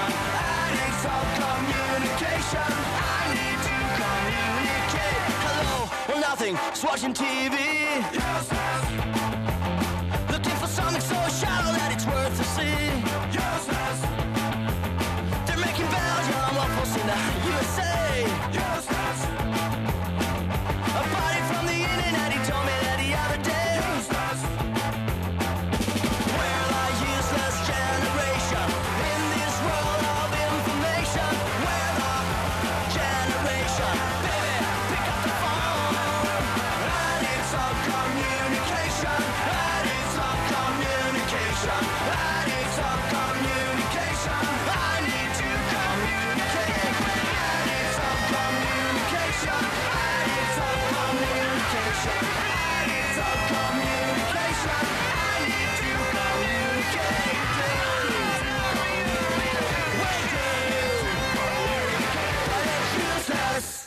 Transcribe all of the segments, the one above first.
Addicts of communication. I need to communicate. Hello, well nothing, just watching TV. Yes, yes. Looking for something so shallow that it's worth a see. Yes, yes. They're making Belgium a post in the USA. Yes, yes. A body from the internet, he told me that he had a day. Yes, yes. We're the useless generation in this world of information. We're the generation. Baby, pick up the phone. Addicts of communication. Addicts of communication. Addicts of communication. I need to communicate. Addicts of communication. Addicts of communication. Addicts of communication. I need to communicate. Useless.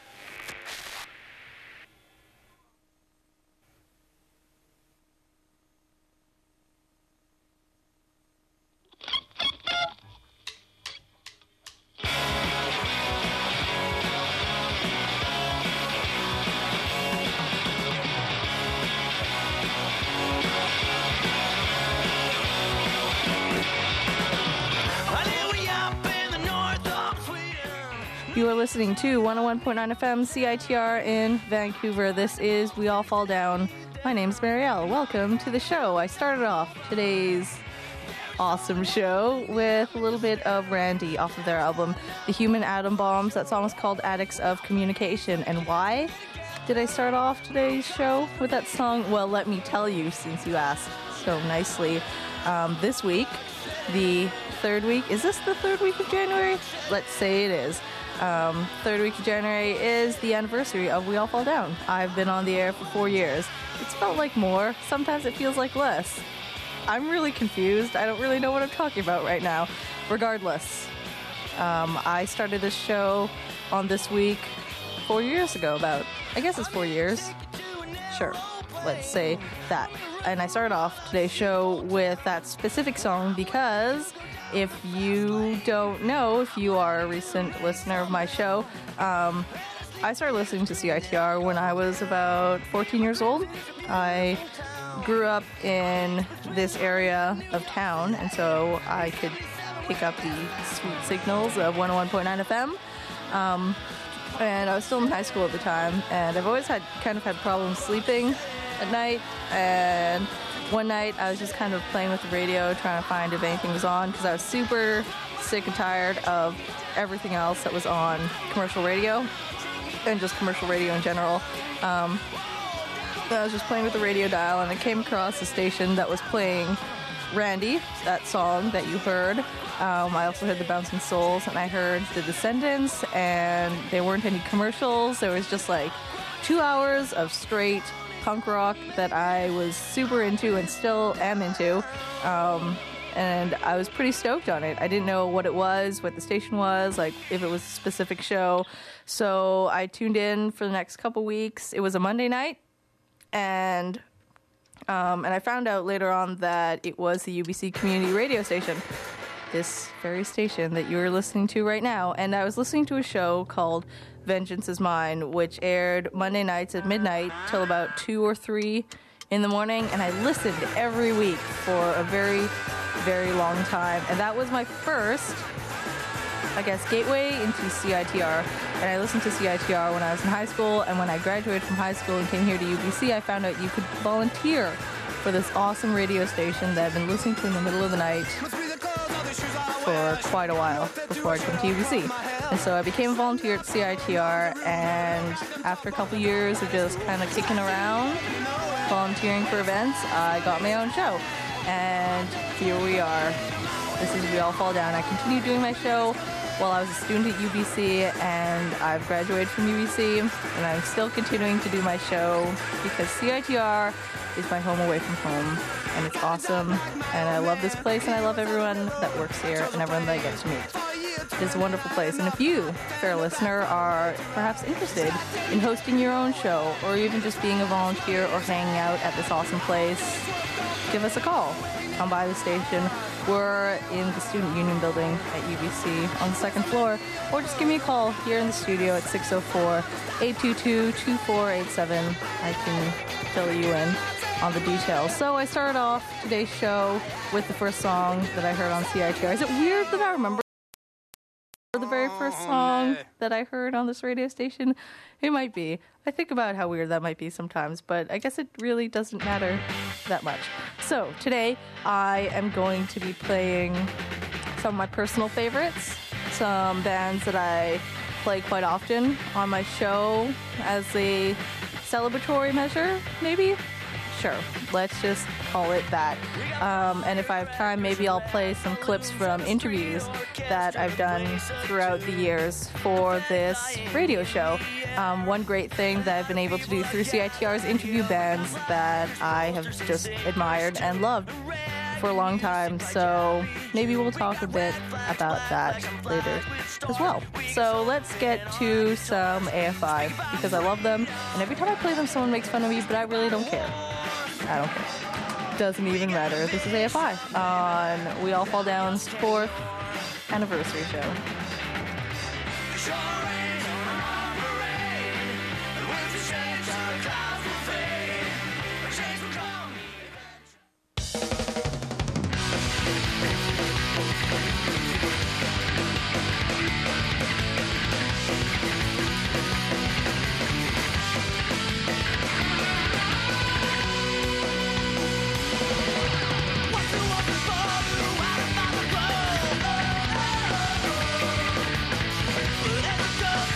You are listening to 101.9 FM CITR in Vancouver. This is We All Fall Down. My name's Marielle. Welcome to the show. I started off today's awesome show with a little bit of Randy off of their album, The Human Atom Bombs. That song was called Addicts of Communication. And why did I start off today's show with that song? Well, let me tell you, since you asked so nicely. This week, the third week, is this the third week of January? Let's say it is. Third week of January is the anniversary of We All Fall Down. I've been on the air for 4 years. It's felt like more. Sometimes it feels like less. I'm really confused. I don't really know what I'm talking about right now. Regardless, I started this show on this week 4 years ago, I guess it's 4 years. Sure, let's say that. And I started off today's show with that specific song because if you don't know, if you are a recent listener of my show, I started listening to CITR when I was about 14 years old. I grew up in this area of town, and so I could pick up the sweet signals of 101.9 FM. And I was still in high school at the time, and I've always had problems sleeping at night, and one night I was just kind of playing with the radio, trying to find if anything was on, because I was super sick and tired of everything else that was on commercial radio, and just commercial radio in general. I was just playing with the radio dial, and I came across a station that was playing Randy, that song that you heard. I also heard the Bouncing Souls, and I heard the Descendants, and there weren't any commercials. There was just like 2 hours of straight punk rock that I was super into and still am into, and I was pretty stoked on it. I didn't know what it was, what the station was, like if it was a specific show, so I tuned in for the next couple weeks. It was a Monday night, and I found out later on that it was the UBC community radio station, this very station that you are listening to right now, and I was listening to a show called Vengeance is Mine, which aired Monday nights at midnight till about 2 or 3 in the morning, and I listened every week for a very, very long time, and that was my first, I guess, gateway into CITR. And I listened to CITR when I was in high school, and when I graduated from high school and came here to UBC, I found out you could volunteer for this awesome radio station that I've been listening to in the middle of the night for quite a while before I came to UBC. And so I became a volunteer at CITR, and after a couple years of just kind of kicking around, volunteering for events, I got my own show. And here we are. This is We All Fall Down. I continued doing my show while I was a student at UBC, and I've graduated from UBC, and I'm still continuing to do my show because CITR is my home away from home, and it's awesome, and I love this place, and I love everyone that works here and everyone that I get to meet. It's a wonderful place, and if you, fair listener, are perhaps interested in hosting your own show, or even just being a volunteer or hanging out at this awesome place, give us a call. Come by the station. we're in the Student Union building at UBC on the second floor, or just give me a call here in the studio at 604-822-2487. I can fill you in on the details. So I started off today's show with the first song that I heard on CITR. Is it weird that I remember the very first song that I heard on this radio station? It might be. I think about how weird that might be sometimes, but I guess it really doesn't matter that much. So today I am going to be playing some of my personal favorites, some bands that I play quite often on my show as a celebratory measure, maybe? Sure, let's just call it that. And if I have time, maybe I'll play some clips from interviews that I've done throughout the years for this radio show. One great thing that I've been able to do through CITR is interview bands that I have just admired and loved for a long time. So maybe we'll talk a bit about that later as well. So let's get to some AFI because I love them. And every time I play them, someone makes fun of me, but I really don't care. I don't care. Doesn't even matter. This is AFI on We All Fall Down's 4th anniversary show. Go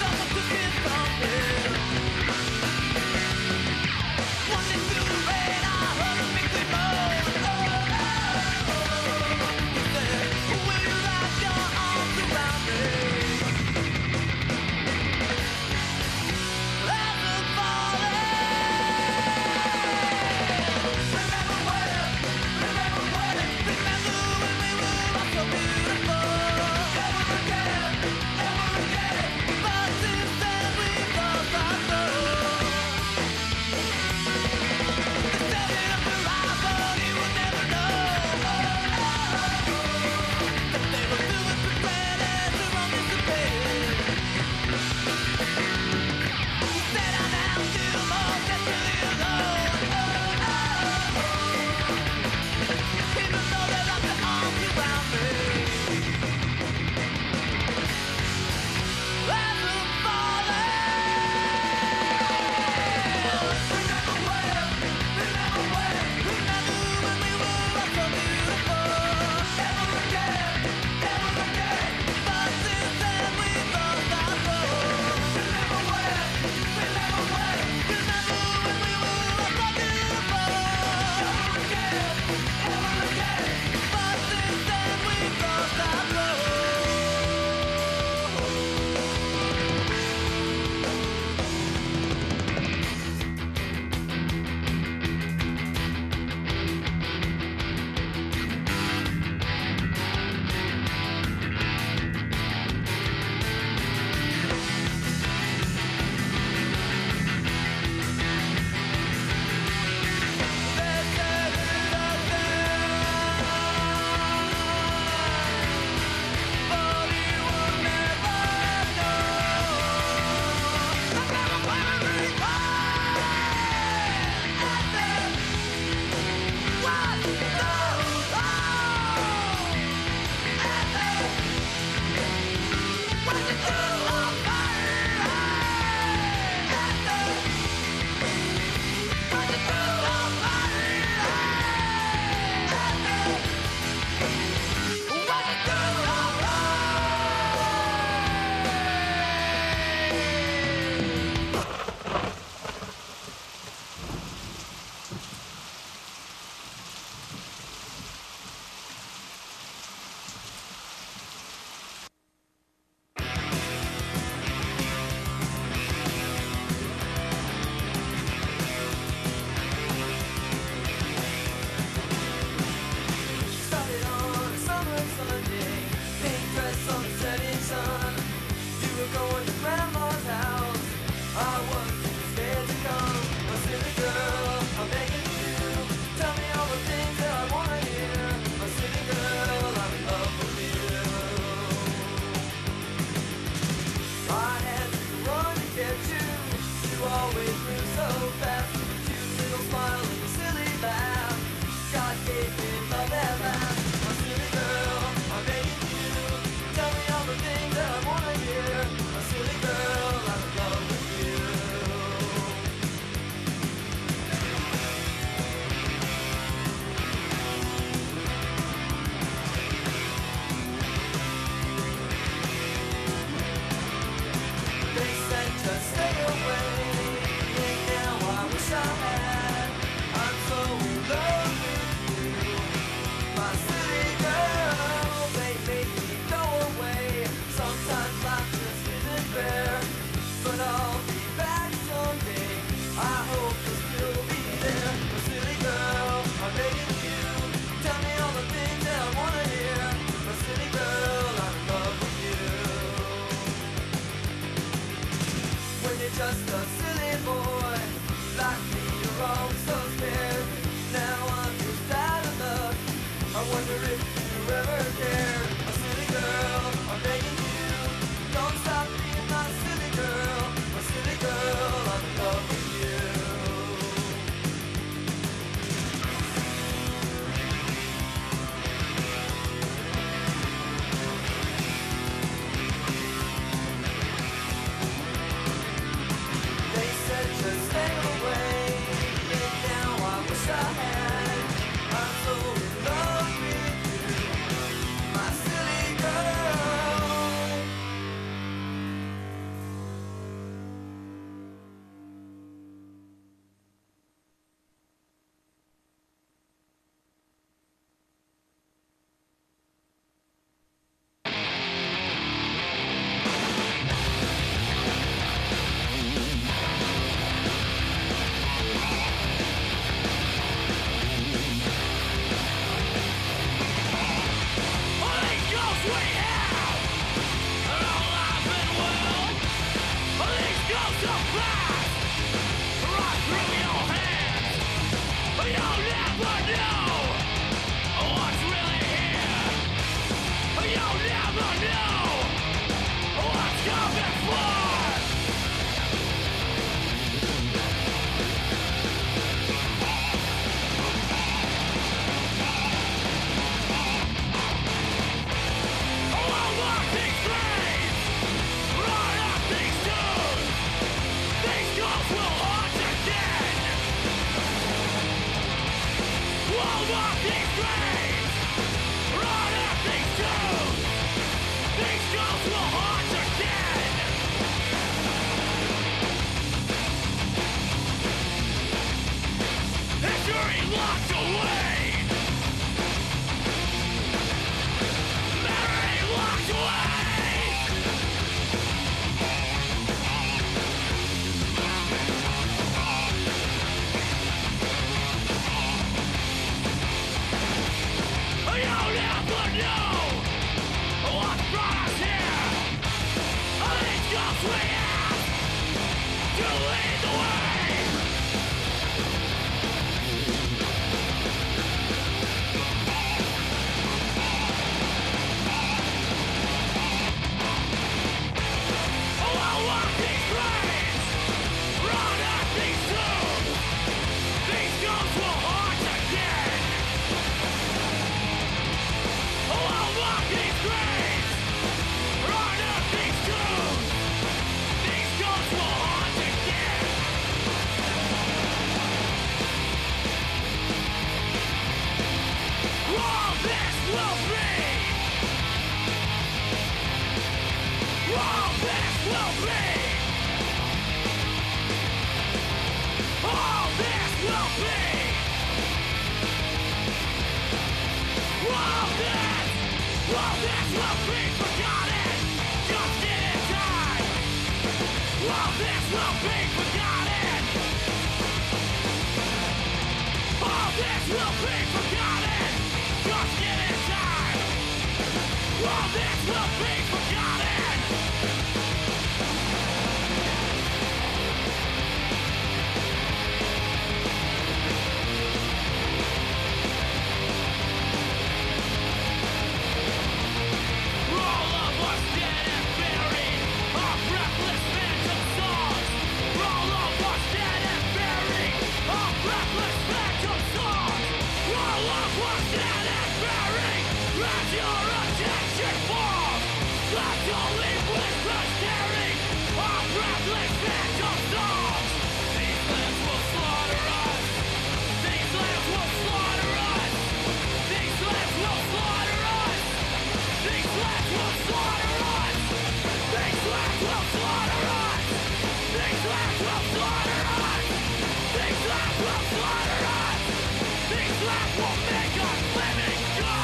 scars will haunt again. History locked away. Memory locked away. You'll never know what brought us here. These ghosts we have to lead the way. I'll walk these graves, run at these tombs. These ghosts will haunt again. I'll walk these graves, run up these tombs. These ghosts will haunt again. All this will be. All this will be. All this will be. All this will be forgotten just in time. All this will be forgotten. All this will be forgotten just in time. All this will be forgotten. All of us dead and buried, our breathless phantom songs. All of us dead and buried, our breathless phantom songs. All of us dead and buried, as your attention falls. Let's all leave whispers staring, our breathless phantom songs. These lands will slaughter us. These lands will slaughter us. These lands will slaughter us. These lands will slaughter us. These lands will slaughter us. These lands will slaughter us. These lands will slaughter us. These lands will make us living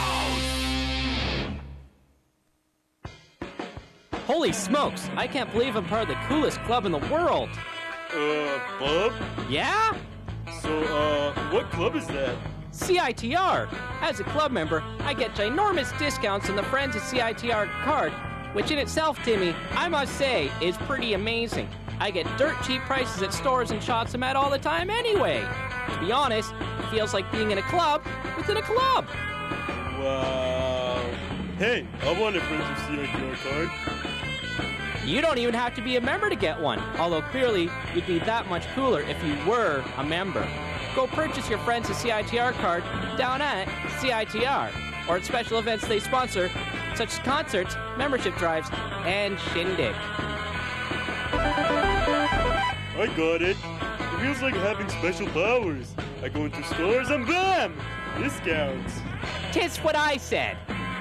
ghosts. Holy smokes, I can't believe I'm part of the coolest club in the world. Bob? Yeah? So, what club is that? CITR. As a club member, I get ginormous discounts on the Friends of CITR card, which in itself, Timmy, I must say, is pretty amazing. I get dirt cheap prices at stores and shops I'm at all the time anyway. To be honest, it feels like being in a club within a club. Wow. Hey, I want a Friends of CITR card. You don't even have to be a member to get one, although clearly you'd be that much cooler if you were a member. Go purchase your Friends of CITR card down at CITR, or at special events they sponsor, such as concerts, membership drives, and shindig. I got it. It feels like having special powers. I go into stores and bam! Discounts. Tis what I said.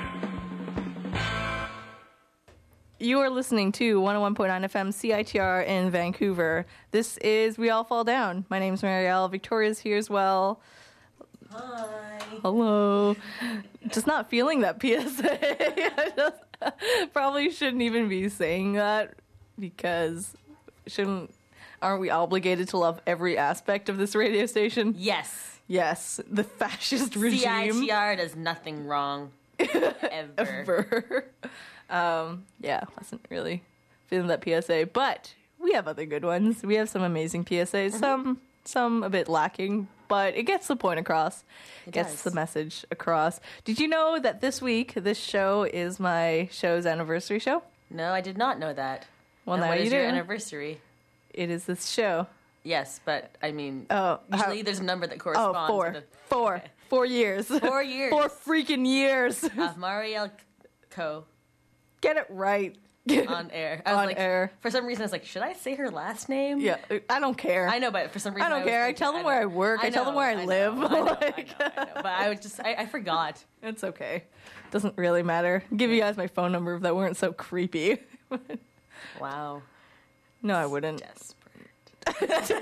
You are listening to 101.9 FM CITR in Vancouver. This is We All Fall Down. My name's Marielle. Victoria's here as well. Hi. Hello. Just not feeling that PSA. I probably shouldn't even be saying that because aren't we obligated to love every aspect of this radio station? Yes. Yes, the fascist regime. CITR does nothing wrong. Ever. Yeah, wasn't really feeling that PSA, but we have other good ones. We have some amazing PSAs, some a bit lacking, but it gets the point across. It gets does. the message across. Did you know that this week, this show is my show's anniversary show? No, I did not know that. Well, And now what you is do. your anniversary? It is this show. Yes, but I mean, Oh, usually there's a number that corresponds. Oh, four. to the, Four. Okay. 4 years. 4 years. 4 freaking years. Marielle Co. Get it right. on air. I was On like, air. For some reason, I was like, should I say her last name? Yeah, I don't care. I know, but for some reason, I don't was care. I thinking- tell them where I work. I tell them where I live. I know. But I was just, I forgot. It's okay. Doesn't really matter. Give you guys my phone number if that weren't so creepy. Wow. No, I wouldn't. Desperate.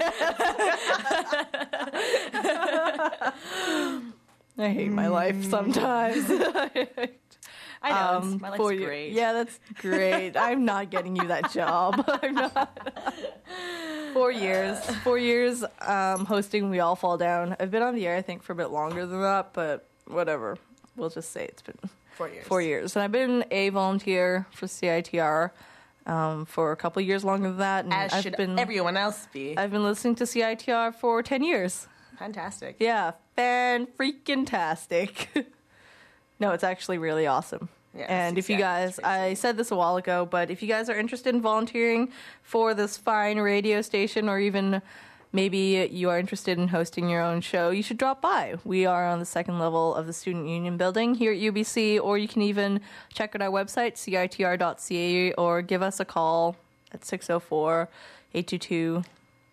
I hate my life sometimes. I know. My life's 4 years. great. Yeah, that's great. I'm not getting you that job. I'm not. 4 years. 4 years hosting We All Fall Down. I've been on the air, I think, for a bit longer than that, but whatever. We'll just say it's been 4 years. 4 years. And I've been a volunteer for CITR for a couple years longer than that. And As should everyone else be. I've been listening to CITR for 10 years. Fantastic. Yeah, fan-freaking-tastic. No, it's actually really awesome. Yeah, and if you guys, I said this a while ago, but if you guys are interested in volunteering for this fine radio station, or even maybe you are interested in hosting your own show, you should drop by. We are on the second level of the Student Union building here at UBC, or you can even check out our website, citr.ca, or give us a call at 604-822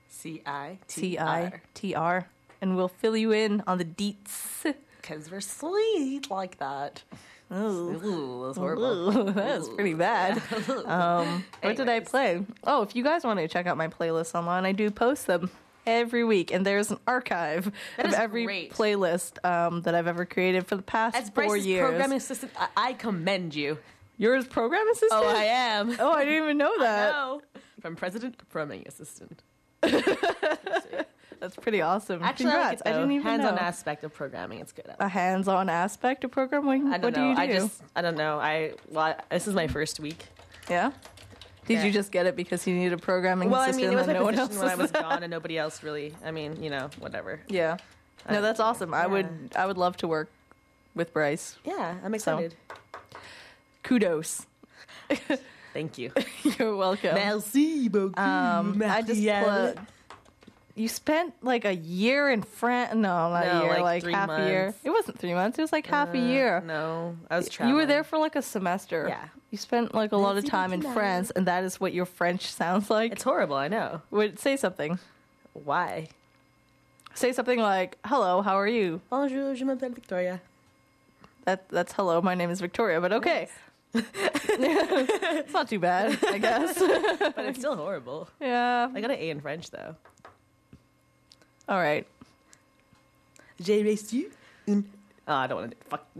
CITR, and we'll fill you in on the deets. Because we're sweet like that. Ooh. Ooh, that's horrible. Ooh, that's pretty bad. What did I play? Oh, if you guys want to check out my playlists online, I do post them every week, and there's an archive of every great. playlist that I've ever created for the past As 4 Bryce's years. programming assistant, I commend you. You're his program assistant? Oh, I am. Oh, I didn't even know that. No. From president to programming assistant. That's pretty awesome. Actually, Congrats. I didn't even hands-on know. aspect of programming. It's good. A hands-on aspect of programming? I don't What know. do you do? I don't know. This is my first week. Yeah? Did Yeah. you just get it because you needed a programming Well, I assistant mean, it was and my no one else position when I was was gone, and nobody else really. I mean, whatever. Yeah. No, that's awesome. I would love to work with Bryce. Yeah, I'm excited. Kudos. Thank you. You're welcome. Merci beaucoup. I just you spent like a year in France. No, not a No, year, like like half a year. months. It wasn't 3 months. It was like half a year. No, I was traveling. You were there for like a semester. Yeah. You spent like a lot of Merci time in beaucoup. France, and that is what your French sounds like. It's horrible. I know. Say something. Why? Say something like, "Hello, how are you?" Bonjour, je m'appelle Victoria. That's hello. My name is Victoria. But okay. It's not too bad, I guess. But it's still horrible. Yeah. I got an A in French though. All right. J'ai reçu une. Oh, I don't want to. Fuck.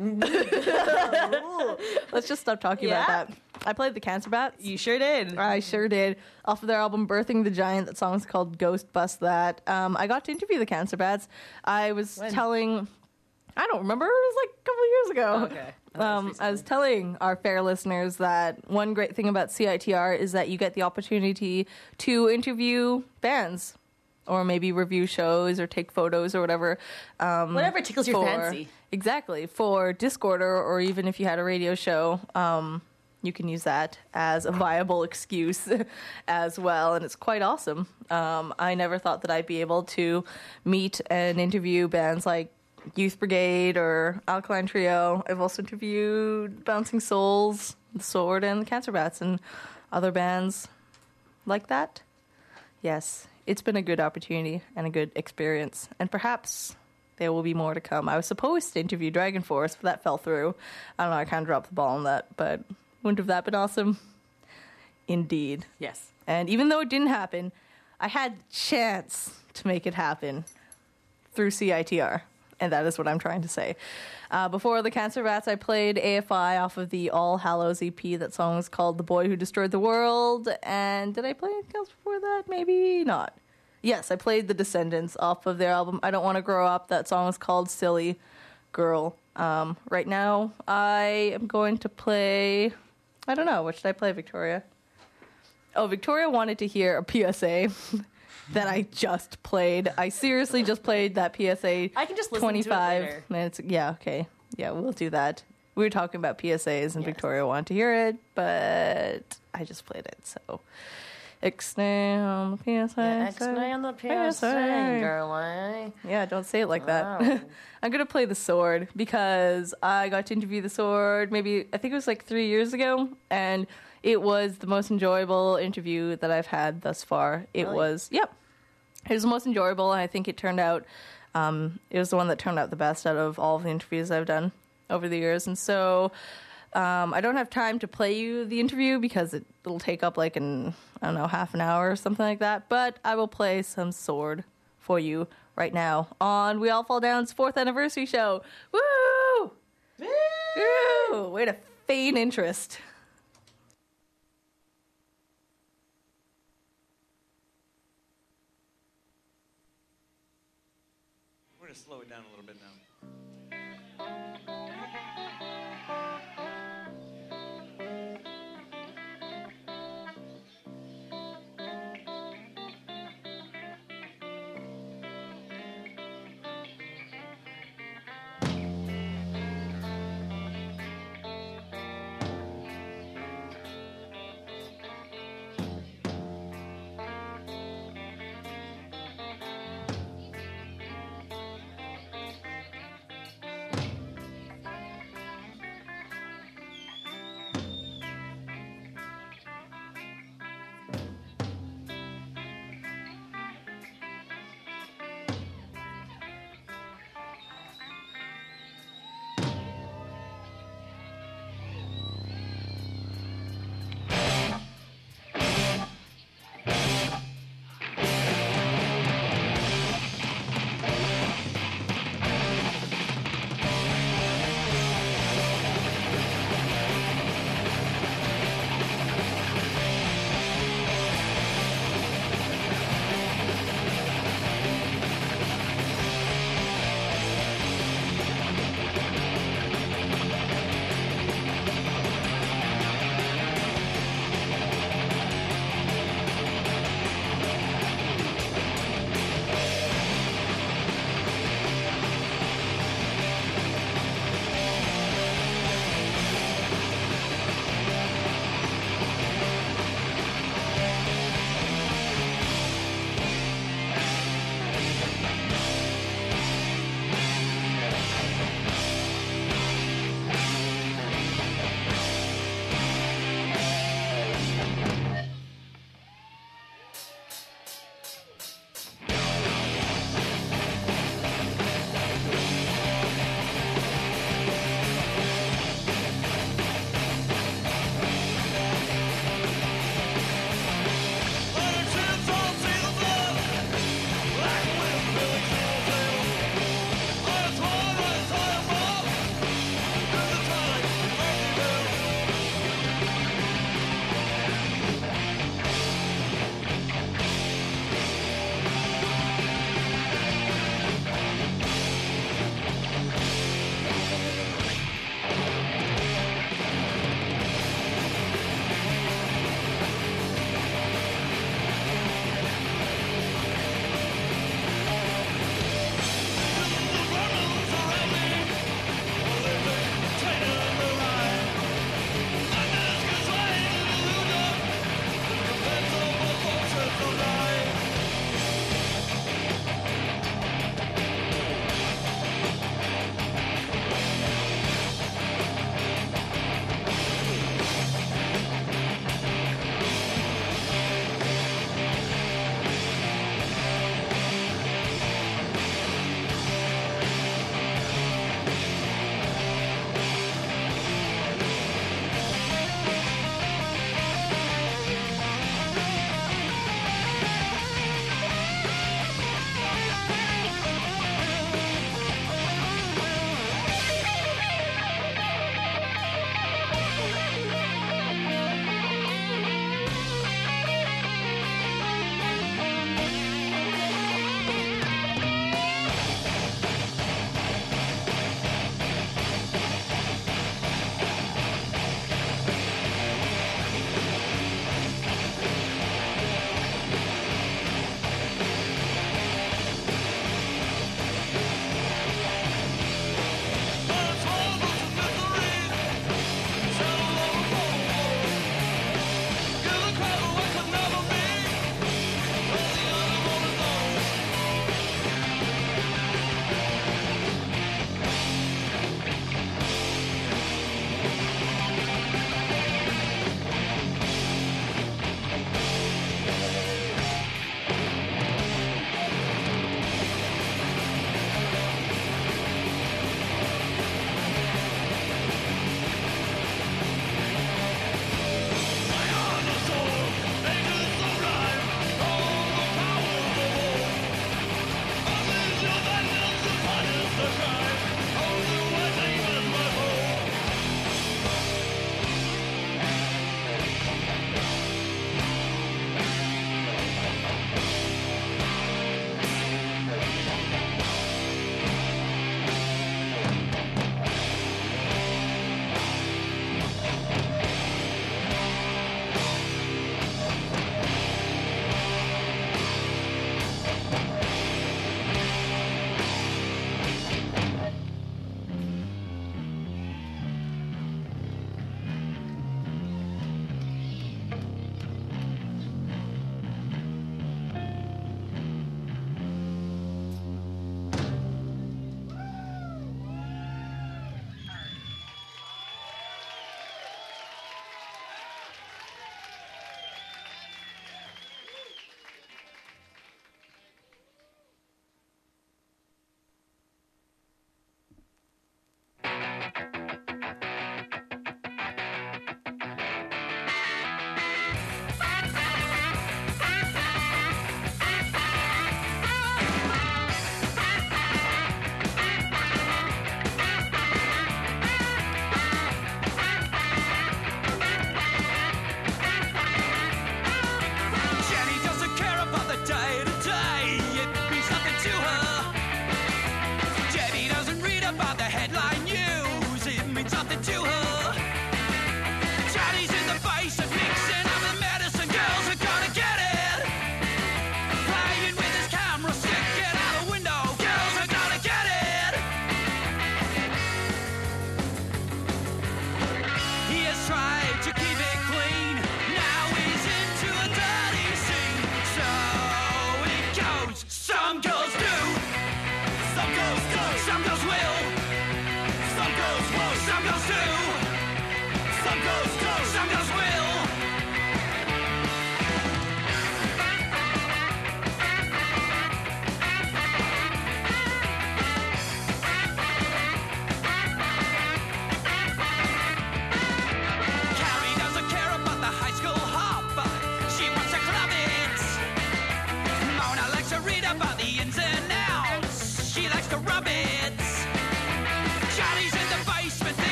Let's just stop talking about that. I played the Cancer Bats. You sure did. I sure did. Off of their album Birthing the Giant, that song's called Ghost Bust That. I got to interview the Cancer Bats. I was telling, I don't remember, it was like a couple of years ago. Oh, okay. I was telling our fair listeners that one great thing about CITR is that you get the opportunity to interview bands, or maybe review shows or take photos or whatever. Whatever tickles your fancy. Exactly. For Discorder, or even if you had a radio show, you can use that as a viable excuse as well, and it's quite awesome. I never thought that I'd be able to meet and interview bands like Youth Brigade or Alkaline Trio. I've also interviewed Bouncing Souls, The Sword, and the Cancer Bats, and other bands like that. Yes, it's been a good opportunity and a good experience, and perhaps there will be more to come. I was supposed to interview Dragon Force, but that fell through. I don't know, I kind of dropped the ball on that, but wouldn't have that been awesome? Indeed. Yes. And even though it didn't happen, I had the chance to make it happen through CITR, and that is what I'm trying to say. Before the Cancer Bats, I played AFI off of the All Hallows EP. That song was called The Boy Who Destroyed the World. And did I play anything else before that? Maybe not. Yes, I played The Descendants off of their album I Don't Want to Grow Up. That song is called Silly Girl. Right now, I am going to play... I don't know. What should I play, Victoria? Oh, Victoria wanted to hear a PSA that I just played. I seriously just played that PSA. I can just listen 25 to it later. minutes. Yeah, okay. Yeah, we'll do that. We were talking about PSAs, and Victoria wanted to hear it, but I just played it, so... Ixnay on the PSA. X-Nay on the PSA, girl. Yeah, don't say it like that. Wow. I'm going to play The Sword because I got to interview The Sword I think it was like 3 years ago, and It was the most enjoyable interview that I've had thus far. It Really? was, yep. It was the most enjoyable, and I think it turned out, it was the one that turned out the best out of all of the interviews I've done over the years. And so I don't have time to play you the interview because it'll take up like half an hour or something like that. But I will play some Sword for you right now on We All Fall Down's 4th anniversary show. Woo! Woo! Way to feign interest. We're going to slow it down a little bit now.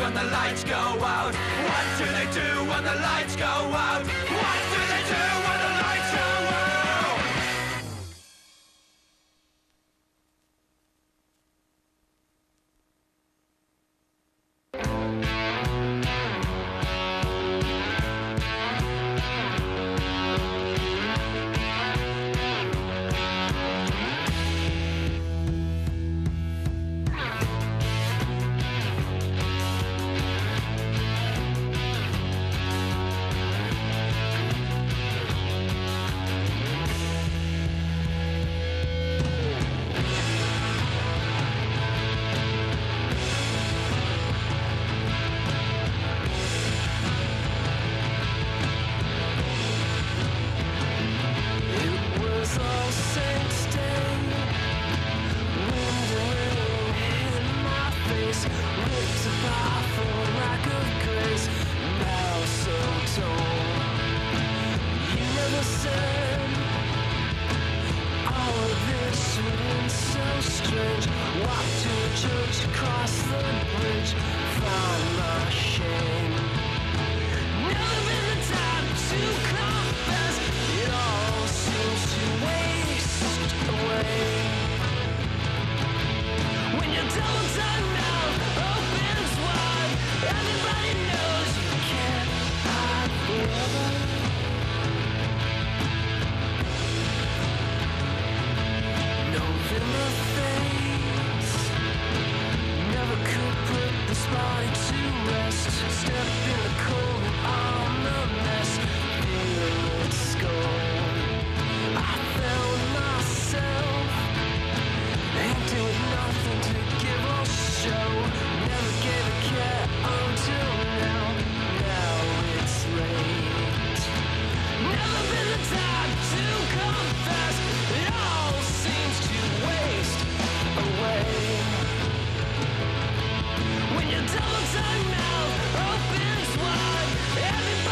when the lights go out? What do they do when the lights go out? What do they do when the lights go out? Double tongue mouth opens wide. Everybody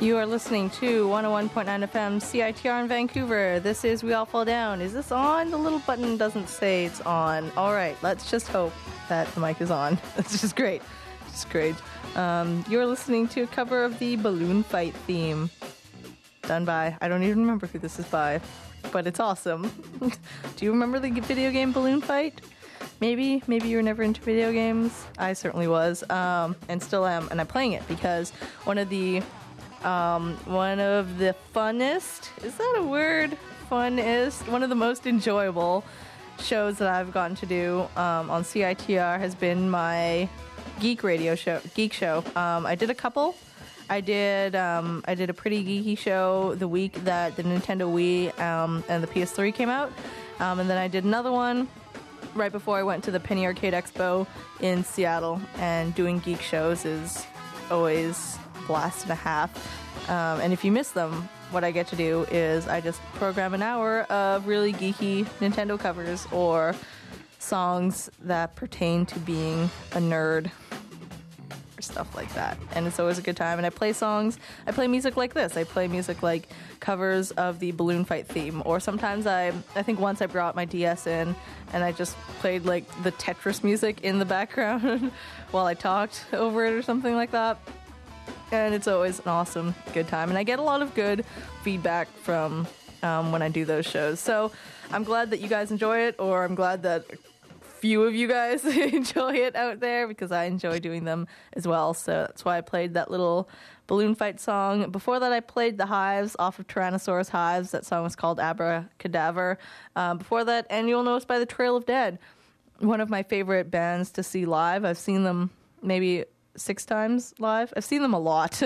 You are listening to 101.9 FM CITR in Vancouver. This is We All Fall Down. Is this on? The little button doesn't say it's on. All right, let's just hope that the mic is on. That's just great. Just great. You're listening to a cover of the Balloon Fight theme. Done by, I don't even remember who this is by, but it's awesome. Do you remember the video game Balloon Fight? Maybe you were never into video games. I certainly was, and still am, and I'm playing it because one of the funnest, is that a word? Funnest? One of the most enjoyable shows that I've gotten to do on CITR has been my geek show. I did a couple. I did a pretty geeky show the week that the Nintendo Wii and the PS3 came out, and then I did another one right before I went to the Penny Arcade Expo in Seattle. And doing geek shows is always a blast and a half. And if you miss them, what I get to do is I just program an hour of really geeky Nintendo covers or songs that pertain to being a nerd or stuff like that. And it's always a good time. And I play music like this. I play music like covers of the Balloon Fight theme. Or sometimes I think once I brought my DS in and I just played like the Tetris music in the background while I talked over it or something like that. And it's always an awesome, good time. And I get a lot of good feedback from when I do those shows. So I'm glad that you guys enjoy it, or I'm glad that few of you guys enjoy it out there, because I enjoy doing them as well. So that's why I played that little Balloon Fight song. Before that, I played The Hives off of Tyrannosaurus Hives. That song was called Abracadaver. Before that, Annual Notice by the Trail of Dead. One of my favorite bands to see live. I've seen them maybe 6 times live. I've seen them a lot.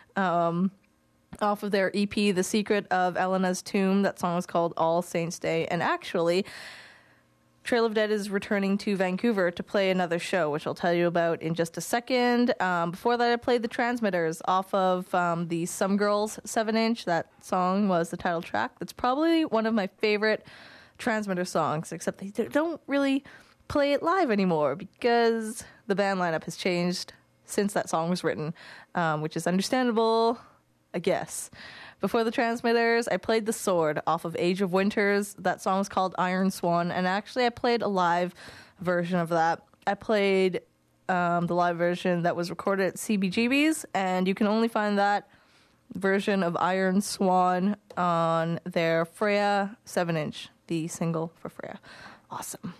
Off of their EP, The Secret of Elena's Tomb. That song was called All Saints Day. And actually, Trail of Dead is returning to Vancouver to play another show, which I'll tell you about in just a second. Before that, I played The Transmitters off of the Some Girls 7-inch. That song was the title track. That's probably one of my favorite Transmitter songs, except they don't really play it live anymore because the band lineup has changed since that song was written, which is understandable, I guess. Before the Transmitters, I played The Sword off of Age of Winters. That song was called Iron Swan, and actually I played a live version of that. I played the live version that was recorded at CBGB's, and you can only find that version of Iron Swan on their Freya 7-inch, the single for Freya. Awesome.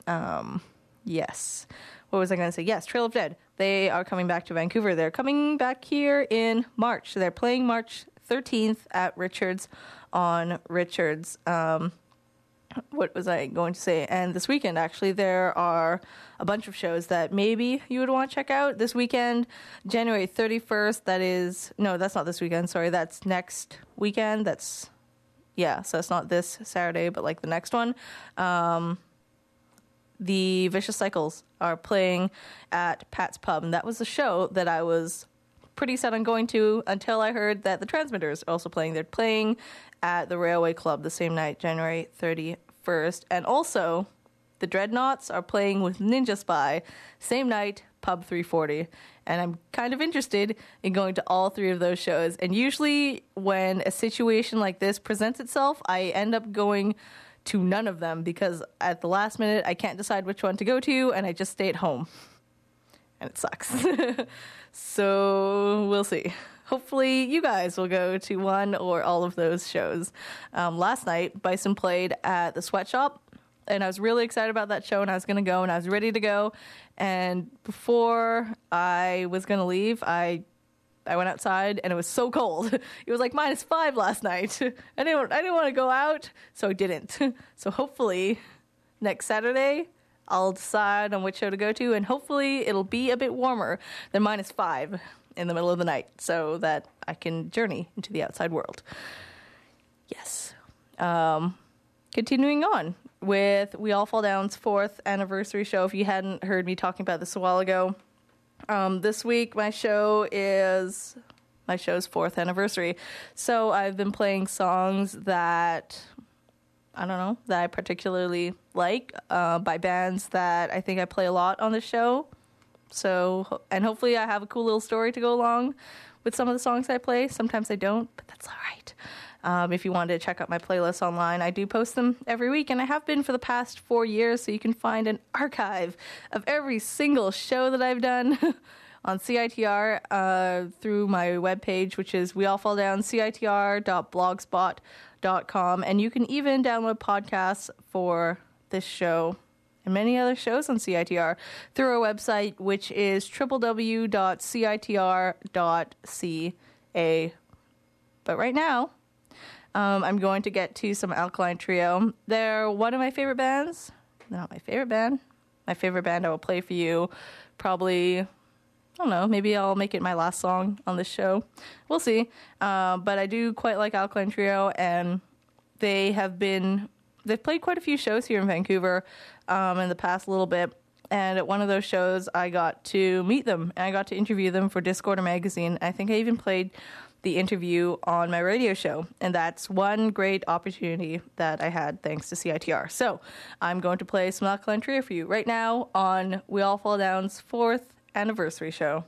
Yes. What was I going to say? Yes, Trail of Dead. They are coming back to Vancouver. They're coming back here in March. So they're playing March 13th at Richards on Richards. What was I going to say? And this weekend, actually, there are a bunch of shows that maybe you would want to check out. This weekend, January 31st, that's not this weekend, sorry, that's next weekend. So it's not this Saturday, but like the next one. The Vicious Cycles are playing at Pat's Pub, and that was a show that I was pretty set on going to until I heard that the Transmitters are also playing. They're playing at the Railway Club the same night, January 31st. And also, the Dreadnoughts are playing with Ninja Spy, same night, Pub 340. And I'm kind of interested in going to all 3 of those shows. And usually when a situation like this presents itself, I end up going to none of them because at the last minute, I can't decide which one to go to, and I just stay at home. And it sucks. So we'll see. Hopefully you guys will go to one or all of those shows. Last night, Bison played at the Sweatshop, and I was really excited about that show, and I was going to go, and I was ready to go. And before I was going to leave, I went outside, and it was so cold. It was like -5 last night. I didn't want to go out, so I didn't. So hopefully next Saturday, I'll decide on which show to go to, and hopefully it'll be a bit warmer than -5 in the middle of the night so that I can journey into the outside world. Yes. Continuing on with We All Fall Down's 4th anniversary show. If you hadn't heard me talking about this a while ago, this week my show's 4th anniversary. So I've been playing songs that I particularly like, by bands that I think I play a lot on the show. So, and hopefully I have a cool little story to go along with some of the songs I play. Sometimes I don't, but that's all right. If you wanted to check out my playlists online, I do post them every week, and I have been for the past 4 years, so you can find an archive of every single show that I've done on CITR through my webpage, which is weallfalldown.citr.blogspot.com, and you can even download podcasts for this show and many other shows on CITR through our website, which is www.citr.ca. But right now, I'm going to get to some Alkaline Trio. They're one of my favorite bands. Not my favorite band. My favorite band I will play for you probably, I don't know, maybe I'll make it my last song on this show. We'll see. But I do quite like Alkaline Trio, and they've played quite a few shows here in Vancouver in the past little bit. And at one of those shows, I got to meet them, and I got to interview them for Discorder magazine. I think I even played the interview on my radio show, and that's one great opportunity that I had thanks to CITR. So I'm going to play some Alkaline Trio for you right now on We All Fall Down's 4th anniversary show.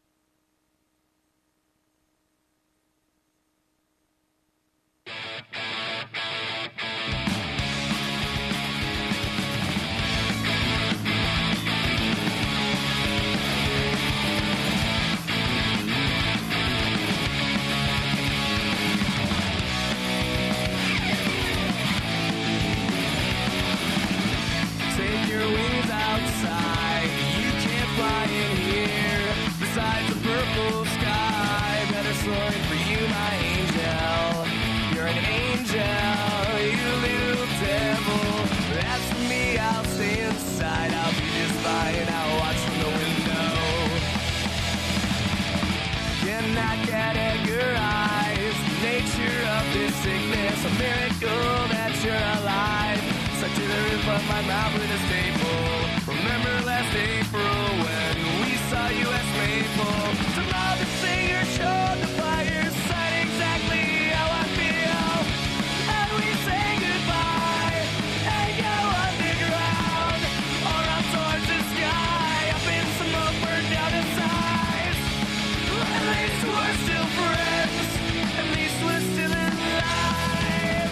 My mouth with a staple. Remember last April when we saw you at Maple. Some other singer showed the fire sign exactly how I feel. And we say goodbye and go underground or up towards the sky. Up in smoke, burned down in size. At least we're still friends. At least we're still alive.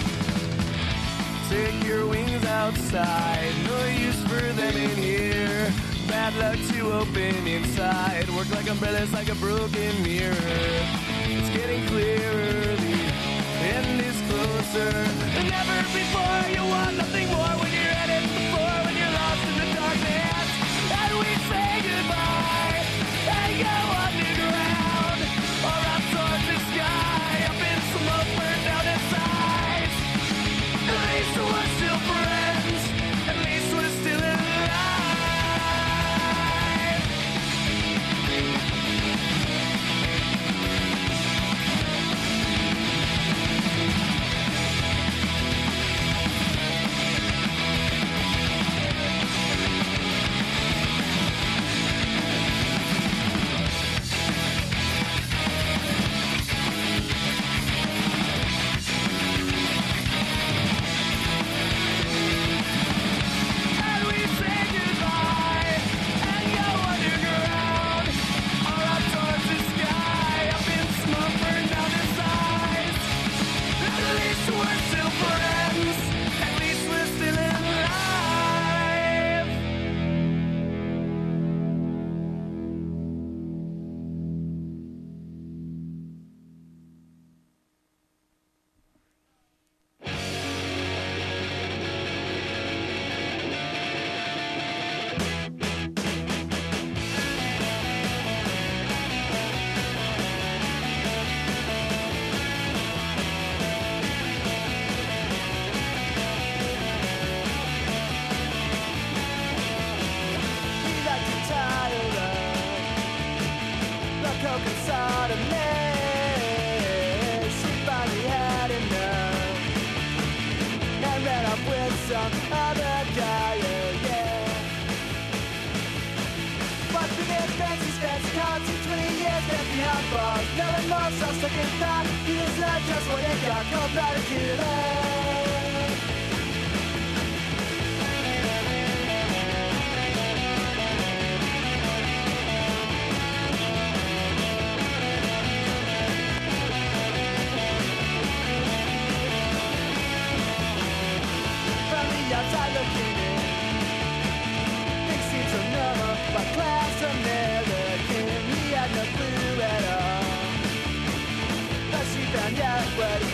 Take your wings outside, no use for them in here. Bad luck to open inside. Work like umbrellas, like a broken mirror. It's getting clearer, the end is closer than ever before. You want nothing more when you're at it before, when you're lost in the darkness. And we say goodbye and go underground or up towards the sky. Up in smoke, burned down in size. At least we're still friends. At least we're still alive.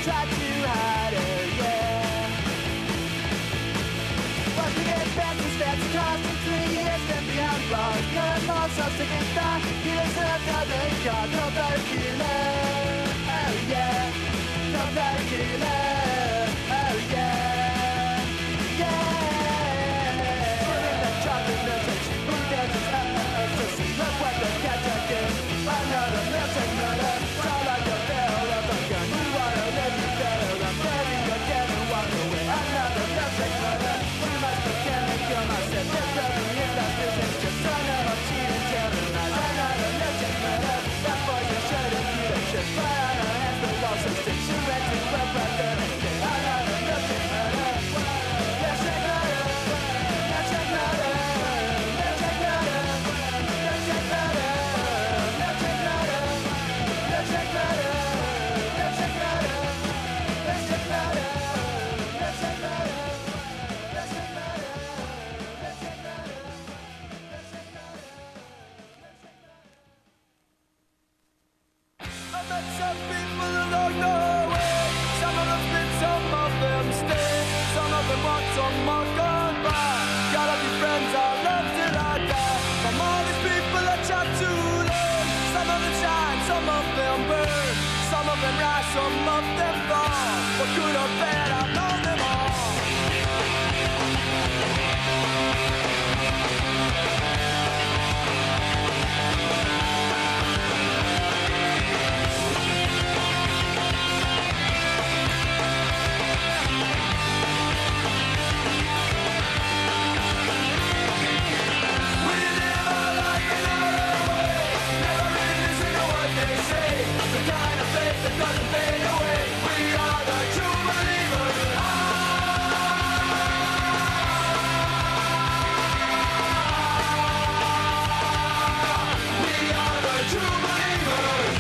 tried to hide it, yeah. Working in fancy cars for 3 years, then behind bars. Got more songs to get by. He deserved another car, no better killer. Oh yeah, no better killer. Oh yeah, yeah. Put in that chocolate message. Who dances up to see? Look what the cats are doing. Another milkshake murder. Sound like a barrel of a gun. You wanna live you better. I'm ready again and walk away. Another milkshake murder. We must pretend to kill myself. This doesn't hit that business. Just son of a cheating terrorist. Another milkshake murder. That boy's a shirt and you don't shit. Fly on her hands, the walls and sticks. She went to club right there and stay. Another milkshake murder. Milkshake murder. Milkshake murder. Milkshake murder. Milkshake murder. Milkshake murder. Milkshake murder. Milkshake murder. Milkshake murder. Milkshake murder. Milkshake murder. Milkshake murder. I met some people along the way. Some of them spit, some of them stay. Some of them walk, some walk on by. Gotta be friends, I love till I die. From all these people I try to learn. Some of them shine, some of them burn. Some of them rise, some of them fall. For good or bad, I know them all. We live our life in our way. Never really listen to what they say. The kind of faith that doesn't fade away. We are the true believers. We are the true believers.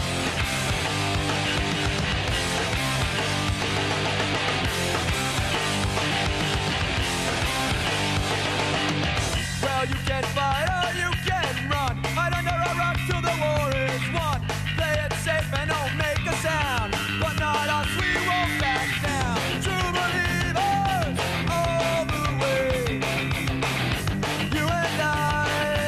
Well, you can fight or you can run. Hide under a rock till the war is won. Play it safe and don't make a sound. But not us, we won't back down. True believers all the way. You and I.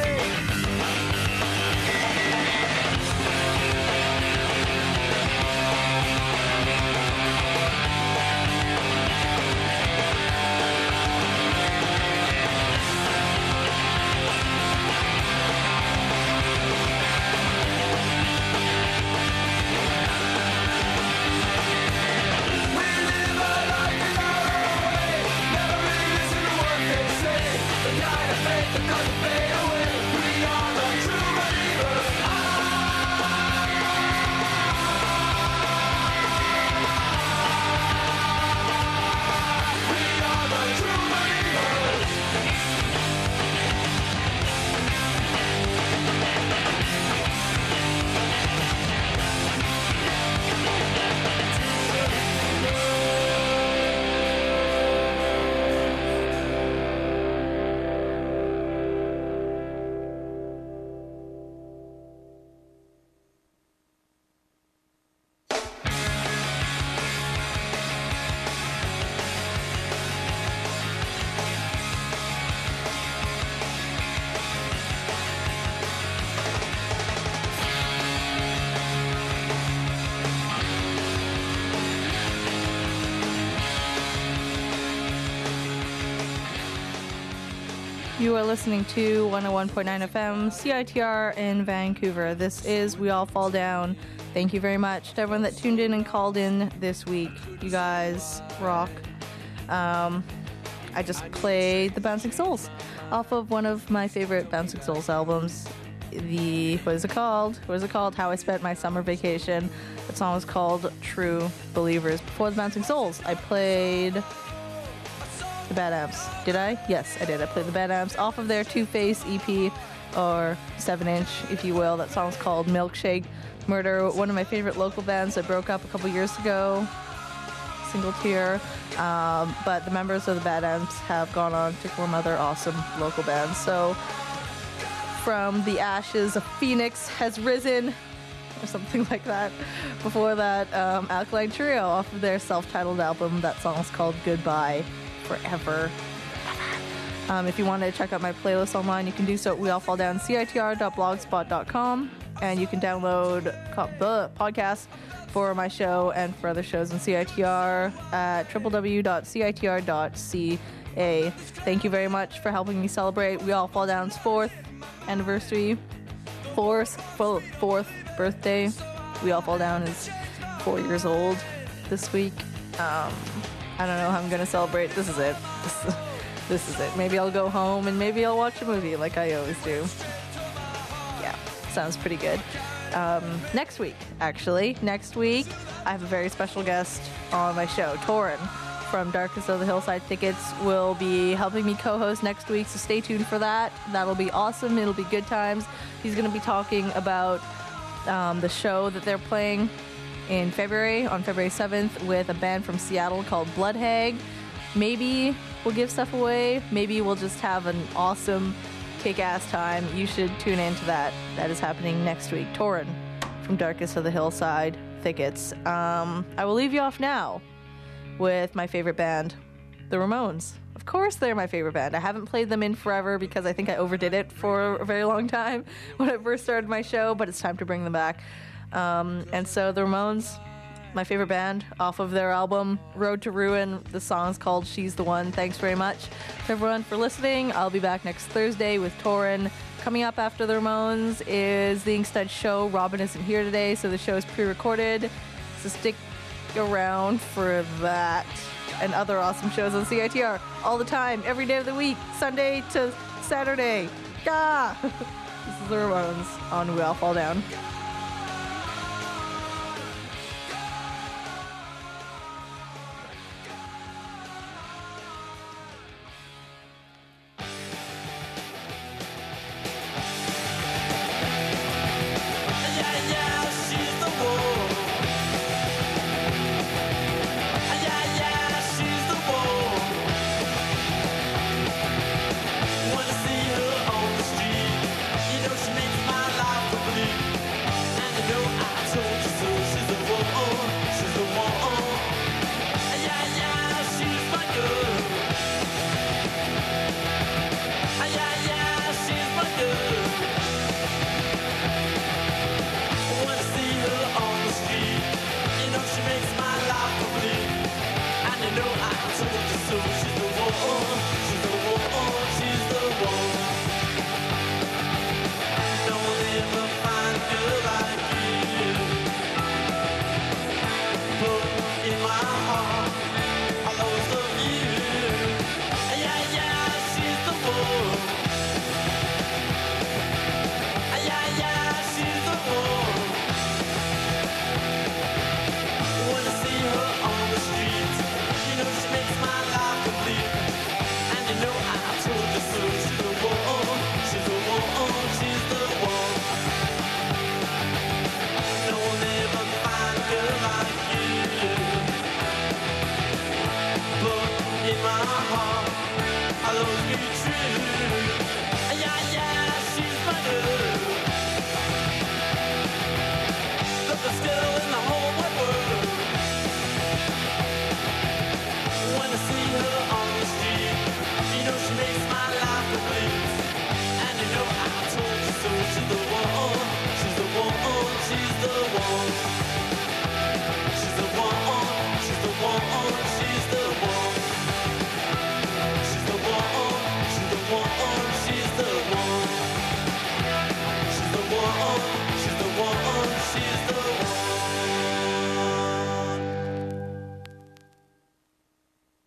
We live our life in our way. Never really listen to what they say. The kind of faith that doesn't fade away. We are the true believers. We are the true believers. You are listening to 101.9 FM CITR in Vancouver. This is We All Fall Down. Thank you very much to everyone that tuned in and called in this week. You guys rock. I just played The Bouncing Souls off of one of my favorite Bouncing Souls albums. What is it called? How I Spent My Summer Vacation. That song was called True Believers. Before The Bouncing Souls, I played The Bad Amps. Did I? Yes, I did. I played The Bad Amps off of their Two-Face EP, or 7-inch, if you will. That song's called Milkshake Murder, one of my favorite local bands that broke up a couple years ago. Single tier. But the members of The Bad Amps have gone on to form other awesome local bands. So, from the ashes, a phoenix has risen. or something like that. Before that, Alkaline Trio off of their self-titled album. That song's called Goodbye Forever. If you want to check out my playlist online, you can do so at weallfalldown.citr.blogspot.com, and you can download the podcast for my show and for other shows in CITR at www.citr.ca. Thank you very much for helping me celebrate We All Fall Down's fourth birthday. We All Fall Down is 4 years old this week. I don't know how I'm going to celebrate. This is it. This is it. Maybe I'll go home and maybe I'll watch a movie like I always do. Yeah, sounds pretty good. Next week, I have a very special guest on my show. Torin from Darkest of the Hillside Thickets will be helping me co-host next week, so stay tuned for that. That'll be awesome. It'll be good times. He's going to be talking about the show that they're playing in February, on February 7th, with a band from Seattle called Bloodhag. Maybe we'll give stuff away. Maybe we'll just have an awesome kick-ass time. You should tune in to that. That is happening next week. Torin from Darkest of the Hillside Thickets. I will leave you off now with my favorite band, the Ramones. Of course they're my favorite band. I haven't played them in forever because I think I overdid it for a very long time when I first started my show, but it's time to bring them back. And so the Ramones, my favorite band, off of their album Road to Ruin. The song's called She's the One. Thanks very much to everyone for listening. I'll be back next Thursday with Torin. Coming up after the Ramones is the Inkstuds show. Robin isn't here today, so the show is pre-recorded. So stick around for that and other awesome shows on CITR all the time, every day of the week, Sunday to Saturday. Ah! This is the Ramones on We All Fall Down.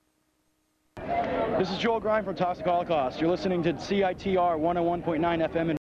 This is Joel Grime from Toxic Holocaust. You're listening to CITR 101.9 FM in